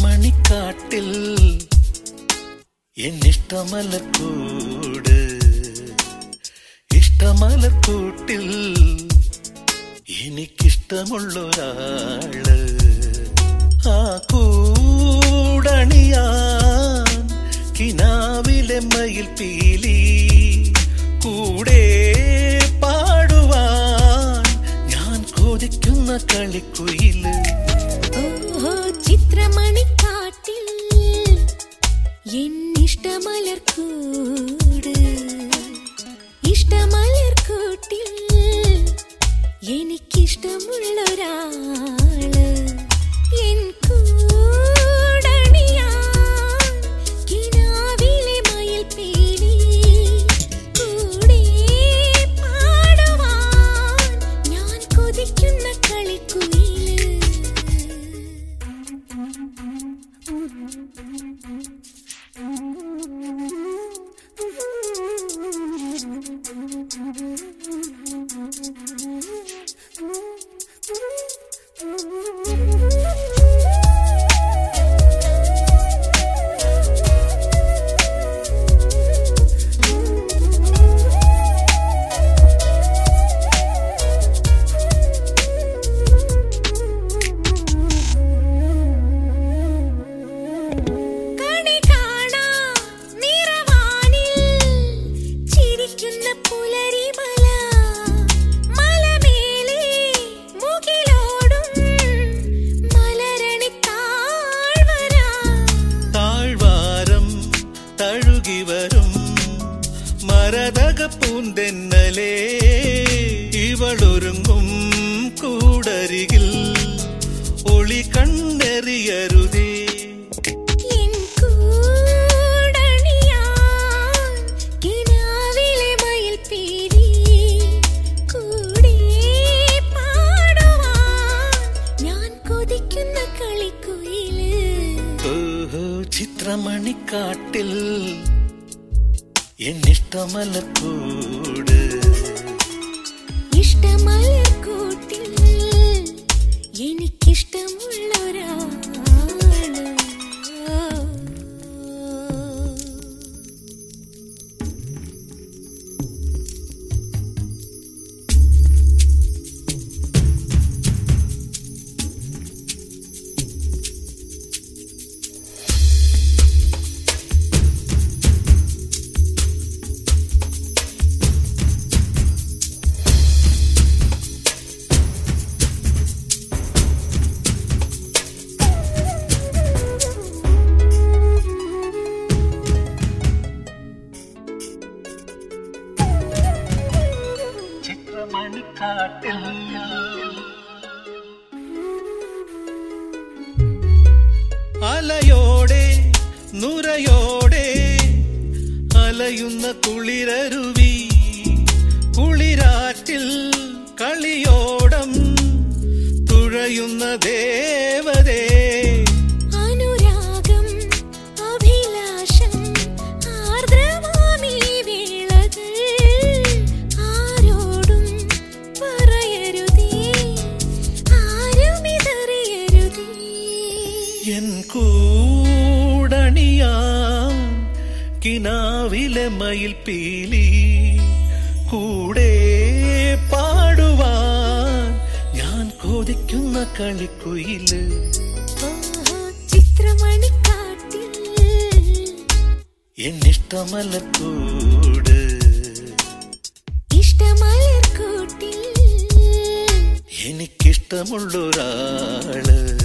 ചിത്രമണിക്കാട്ടിൽ എന്നിഷ്ടമലക്കൂട്, ഇഷ്ടമലക്കൂട്ടിൽ എനിക്കിഷ്ടമുള്ളൊരാള്. ആ കൂടണിയാൻ കിനാവിലെ മയിൽ പീലി, കൂടെ പാടുവാൻ ഞാൻ കൊതിക്കുന്ന കളിക്കുയില്. ചിത്രമണിക്കാട്ടിൽ എന്നിഷ്ടമലർക്കൂട്, ഇഷ്ടമലർക്കൂട്ടിൽ എനിക്കിഷ്ടമുള്ളൊരാള്. എൻ കൂടണിയാൻ കിനാവിലെ മയിൽ പീലി, കൂടെ പാടുവാൻ ഞാൻ കൊതിക്കുന്ന കളിക്കുയില്. തഴുകിവരും മരതക പൂന്തെന്നലേ, ഇവളൊരുങ്ങും കൂടരികിൽ ഒളി കണ്ണെറിയരുതേ. ചിത്രമണിക്കാട്ടിൽ എന്നിഷ്ടമലക്കൂട്, ഇഷ്ടമലർക്കൂട്ടിൽ എനിക്കിഷ്ടമുള്ളൊരാള്. അലയോടെ നുരയോടെ അലയുന്ന കുളിരരുവി, കുളിരാറ്റിൽ കളിയോടം തുഴയുന്ന ദേവതേ. അനുരാഗം അഭിലാഷം ആർദ്രമാമീ വേളകൾ ആരോടും പറയരുതേ, ആരുമിതറിയരുതേ. എൻ കൂടണിയാൻ കിനാവിലെ മയിൽ പീലി, കൂടെ പാടുവാൻ ഞാൻ കൊതിക്കുന്ന കളിക്കുയില്. ചിത്രമണിക്കാട്ടിൽ എന്നിഷ്ടമലക്കൂട്, ഇഷ്ടമലർക്കൂട്ടിൽ എനിക്കിഷ്ടമുള്ളൊരാള്.